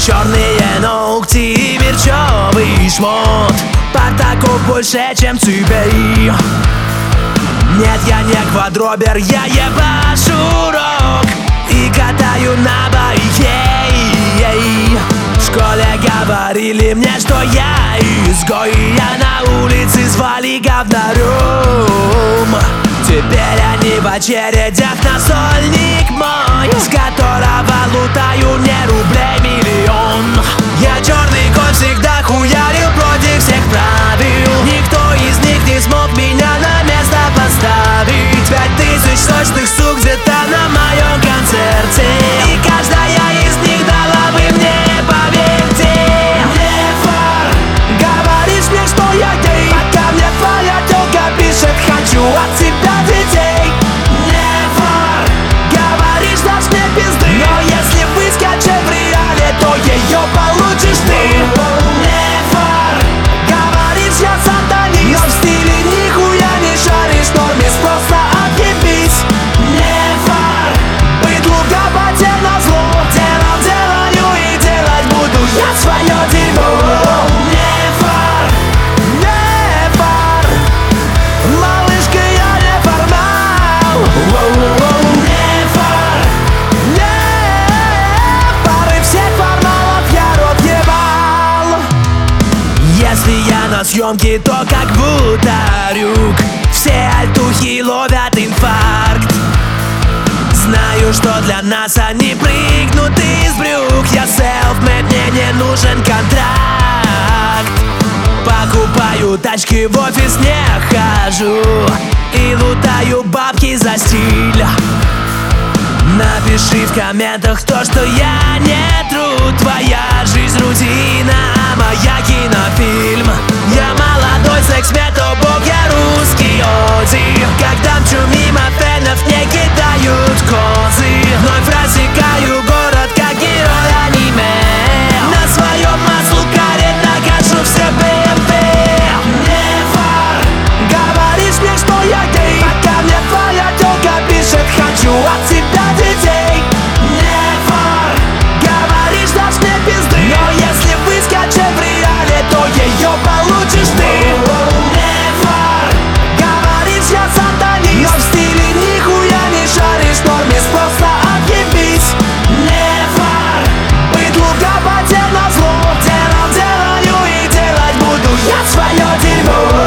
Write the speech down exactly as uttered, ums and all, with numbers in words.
черные ногти и мерчевый шмот. Партаков больше, чем цыпей. Нет, я не квадробер, я ебашу рок и катаю на байке. В школе говорили мне, что я изгой, я на улице звали говнарем. Теперь они в очередях на сольник мой, с которого лутаю мне рублей миллион. Я черный кот всегда хуярил против всех правил. Никто из них не смог меня на место поставить. Пять тысяч сочных сук где-то на моем концерте, и каждая из них дала бы мне, поверьте. Never говоришь мне, что я гей, пока мне твоя тёлка пишет: хочу от тебя детей. Never говоришь, дашь мне пизды, но если выскочишь в реале, то ее получишь ты. Never говоришь, я сатанист, но в стиле нихуя не шаришь, норме просто отъебись. Never быдлу габате назло, делал, делаю и делать буду я свое дерьмо. Never, never, малышка, я не формал. Never, never, и всех формалов я рот ебал. Если я на съемке, то как будто рюк, все альтухи ловят инфаркт. Знаю, что для нас они прыгнут из брюк. Я селфмейд, мне не нужен контракт. Покупаю тачки, в офис не хожу и лутаю бабки за стиль. Напиши в комментах то, что я не тру. Твоя жизнь рутина, а моя кинофильм. Я молодой секс-мед, о бог, я русский Оди. Когда мчу мимо фенов, не кидают козы. Вновь рассекаю город, как герой аниме. На своем маслукаре накажу все бэ эм вэ. Never говоришь мне, что я гей, пока мне твоя тёлка пишет: хочу от тебя детей. Never говоришь, дашь мне пизды, но если выскочишь в реале, то ее получишь ты. Never говоришь, я сатанист, но в стиле нихуя не шаришь, норме просто отъебись. Never быдлу габате назло, делал, делаю и делать буду я свое дерьмо.